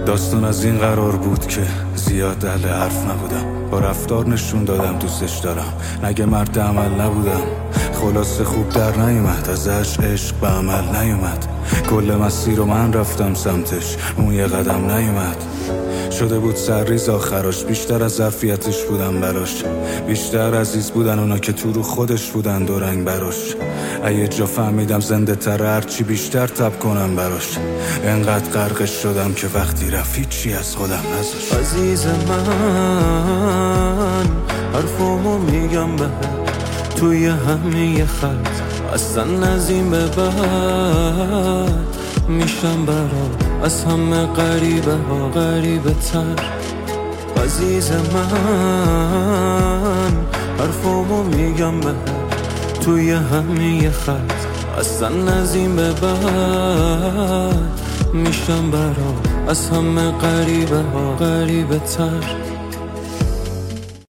داستان از این قرار بود که زیاد اهل حرف نبودم، با رفتار نشون دادم دوستش دارم، نگه مرد عمل نبودم. خلاصه خوب در نیومد، ازش عشق به عمل نیومد. کل مسیر رو من رفتم سمتش، اون یه قدم نیومد. شده بود سرریز آخراش، بیشتر از ظرفیتش بودم براش. بیشتر عزیز بودن اونا که تو رو خودش بودن دو رنگ براش. یه جا فهمیدم زنده تر هرچی بیشتر تب کنم براش. انقدر غرقش شدم که وقتی رفت هیچی از خودم نذاشت. عزیز من حرفمو میگم بهت توی همه خط، اصلا از این به بعد میشم برات از همه غریبه ها غریبه تر. عزیز من حرفمو میگم بهت توی همه خط، اصلا از این به بعد میشم برات از همه غریبه ها غریبه تر.